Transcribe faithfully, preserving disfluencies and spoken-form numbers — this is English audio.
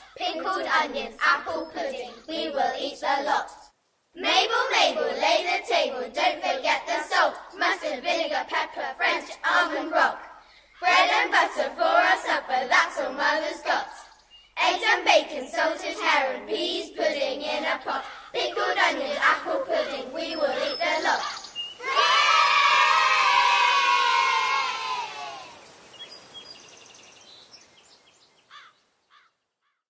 pickled onions, apple pudding, we will eat a lot. Mabel, Mabel, lay the table, don't forget the salt, mustard, vinegar, pepper, French, almond rock. Bread and butter for our supper, that's all Mother's got. Eggs and bacon, salted herring, peas, pudding,